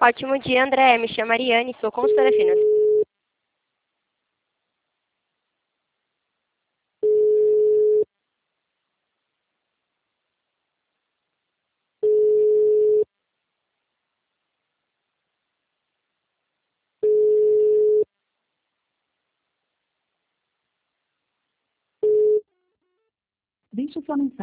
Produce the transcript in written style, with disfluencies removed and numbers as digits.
Ótimo dia, André. Me chamo Ariane, sou consultora financeira. Deixe sua mensagem.